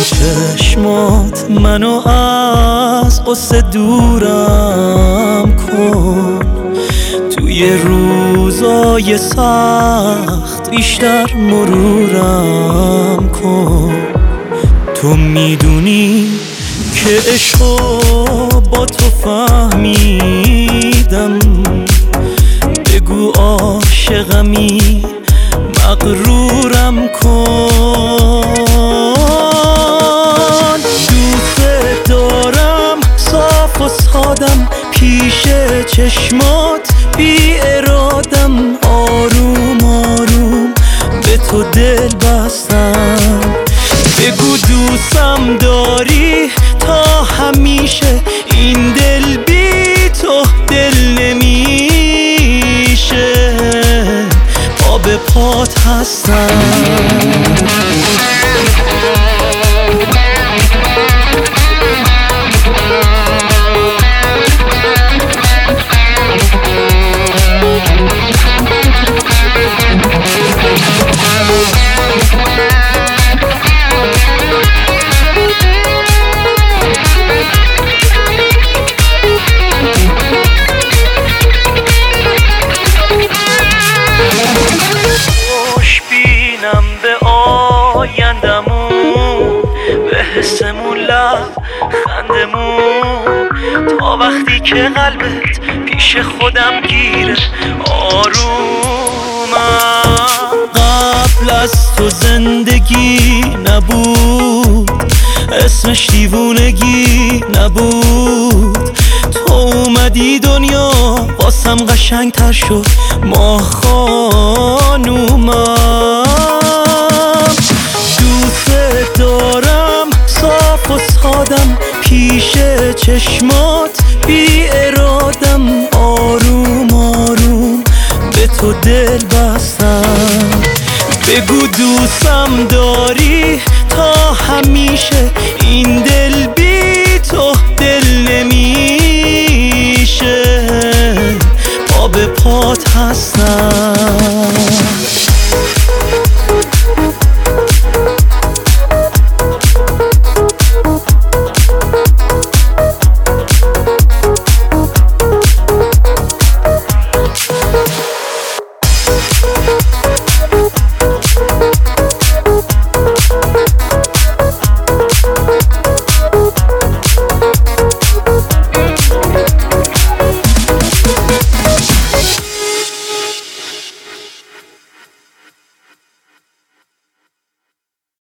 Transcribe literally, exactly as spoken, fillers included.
چشمات منو از قصه دورم کن، توی روزای سخت بیشتر مرورم کن. تو میدونی که عشقو با تو فهمیدم، بگو عاشقمی مغرورم کن. دوست دارم صاف و سادم، پیش چشمات بی ارادم، آروم آروم به تو دل بستم. بگو دوستم داری تا همیشه، این دل بی تو دل نمیشه، پا به پات هستم. به آیندمون، به حسمون، لب خندمون، تا وقتی که قلبت پیش خودم گیره آرومم. قبل از تو زندگی نبود، اسمش دیوونگی نبود، تو اومدی دنیا واسم قشنگتر شد ما خانومم. دوست دارم صاف و سادم، پیش چشمات بی ارادم، آروم آروم به تو دل بستم. بگو دوستم داری تا همیشه، این دل بی تو دل نمیشه، پا به پات هست.